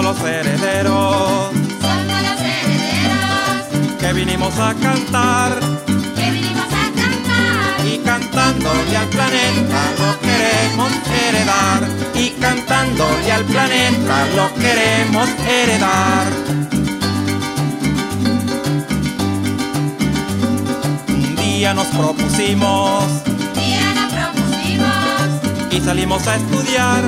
los herederos, que vinimos a cantar, y cantándole al planeta lo queremos heredar, y cantándole al planeta lo queremos heredar. Un día nos propusimos y salimos a estudiar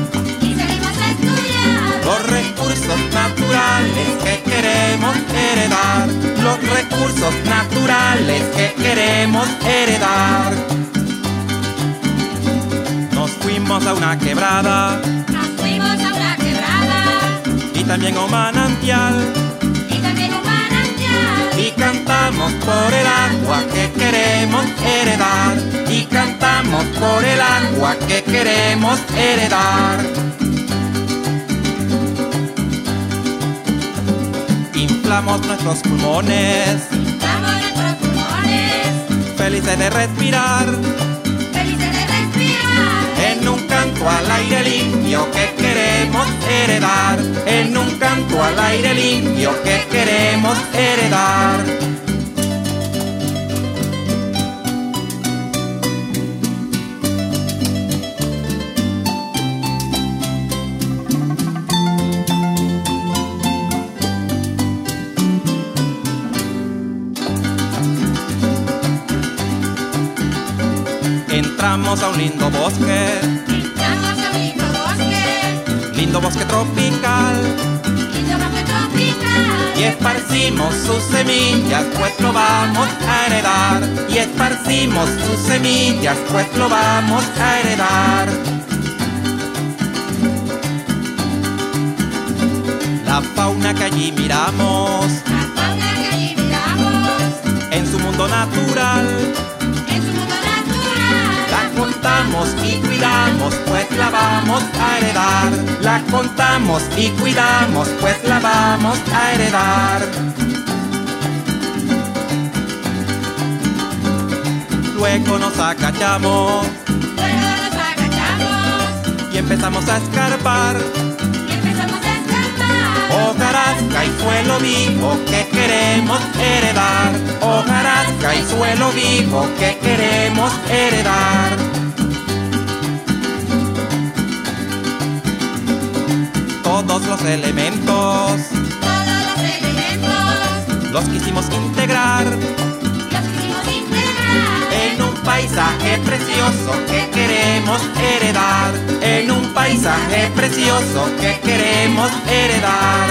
los recursos naturales que queremos heredar, los recursos naturales que queremos heredar. Nos fuimos a una quebrada, y también a un manantial, y cantamos por el agua que queremos heredar, y cantamos por el agua que queremos heredar. Inflamos nuestros pulmones, felices de respirar, en un canto al aire limpio que queremos heredar, en un canto al aire limpio que queremos heredar. Entramos a un lindo bosque, lindo bosque tropical, y esparcimos sus semillas, pues lo vamos a heredar, y esparcimos sus semillas, pues lo vamos a heredar. La fauna que allí miramos, en su mundo natural, la contamos y cuidamos, pues la vamos a heredar. La contamos y cuidamos, pues la vamos a heredar. Luego nos agachamos, y empezamos a escarbar hojarasca y suelo vivo que queremos heredar, hojarasca y suelo vivo que queremos heredar. Todos los elementos los quisimos integrar en un paisaje precioso que queremos heredar, en un paisaje precioso que queremos heredar.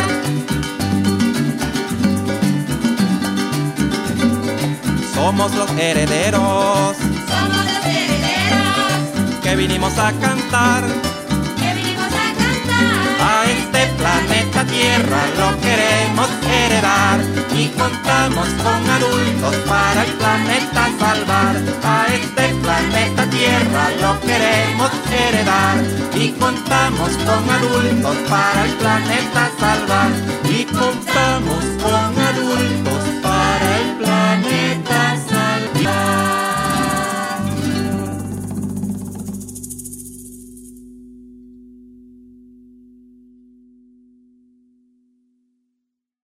Somos los herederos, que vinimos a cantar, a este planeta Tierra lo queremos heredar, y contamos con adultos para el planeta salvar. A este planeta Tierra lo queremos heredar, y contamos con adultos para el planeta salvar, y contamos con